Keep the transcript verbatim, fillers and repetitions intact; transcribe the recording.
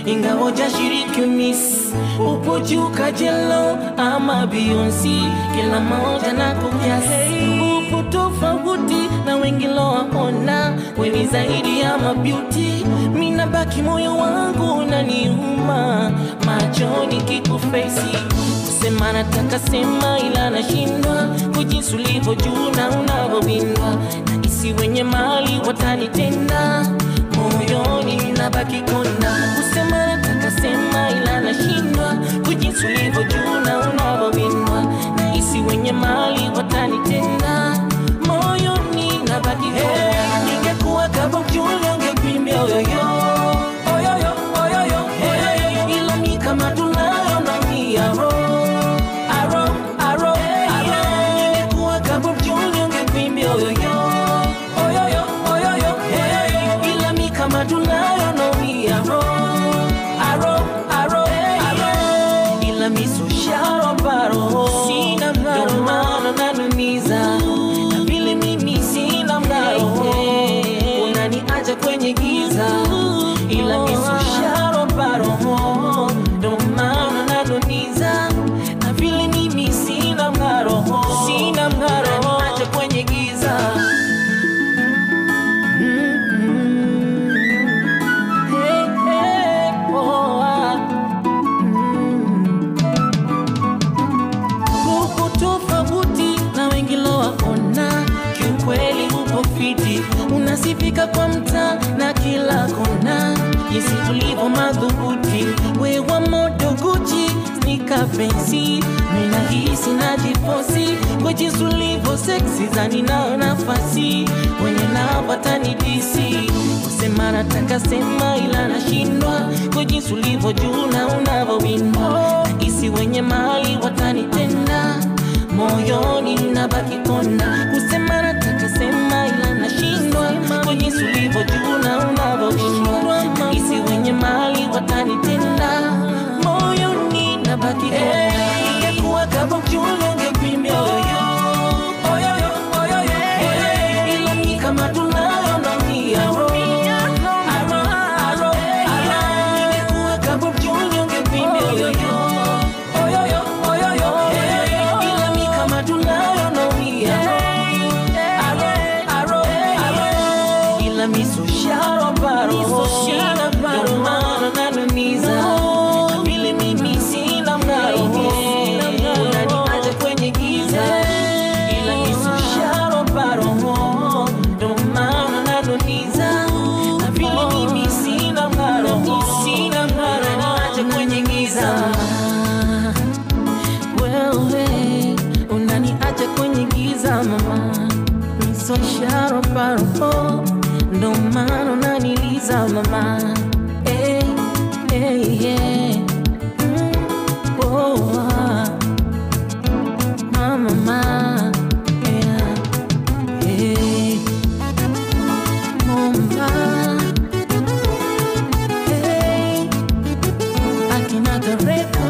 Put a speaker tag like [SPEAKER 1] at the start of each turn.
[SPEAKER 1] ingawa hujashiriki Miss. Upo juu kajelo ama Beyonce, kila moja na kukiasi. Upo tofauti na wengi lowaona, wewe zaidi ya mabeauty. Mina baki moyo wangu unaniuma, machoni kikufesi. Kusema nataka sema ila nashindwa, kujinsi ulivyo juu na unavyowindwa. Na isi wenye mali watanitenda, moyoni nabaki kona. Kusema nataka sema ila nashindwa, kujinsi ulivyo juu na unavyowindwa. Na isi wenye mali watanitenda, moyoni nabaki kona. Ningekuwa kama mjuli ungekuimbia oyoyo, oyoyo, oyoyo, oyoyo. Ila mi kama tunayo na mi aro, aro, aro, aro. Ningekuwa kama mjuli ungekuimbia oyoyo, oyoyo, oyoyo, oyoyo. Ila mi kama tunayo na mi aro, aro, aro, aro. Ila mi so sharo paro, sina mgaro, ndo maana nanumiza. Na vile mimi sina mgaro, unaniacha kwenye giza. Ila mi so sharo paro, ndo maana nanumiza. Na vile mimi sina mgaro, sina mgaro, unaniacha kwenye giza. Unasifika kwa mta na kila kona, jinsi ulivyo madhubuti. Wewa moto Gucci, sneaker fancy, mina hisi na jifosi. Kwa jinsi ulivyo sexy, zani na nafasi, wenye na watani D C. Kusema nataka sema ila nashindwa, kwa jinsi ulivyo juu na unavyowindwa. Na isi wenye mali watanitenda, moyoni nabaki kona. Kusema nataka sema ila nashindwa, kwa jinsi ulivyo juu na unavyowindwa. Na isi wenye mali watanitenda, moyoni nabaki kona. Ningekuwa kama mjuli ungekuimbia oyoyo, oyoyo, oyoyo, oyoyo. Ila mi kama tunayo na mi aro, aro, aro, aro. Ningekuwa kama mjuli ungekuimbia oyoyo, oyoyo, oyoyo, oyoyo. Ila mi kama tunayo na mi aro, aro, aro, aro. Ila mi so sharo paro, ndo maana nanumiza. Na vile mimi sina mgaro, unaniacha kwenye giza. Ila mi so sharo paro, ndo maana nanumiza. Na vile mimi sina mgaro, sina mgaro, unaniacha kwenye giza. Wewe unaniacha kwenye giza mama, mi so sharo paro, ndo maana unaniliza mama. Hey, hey, yeah. Mm, oh, ah. Mama, mama, yeah. Hey, mama, hey. Akina the record.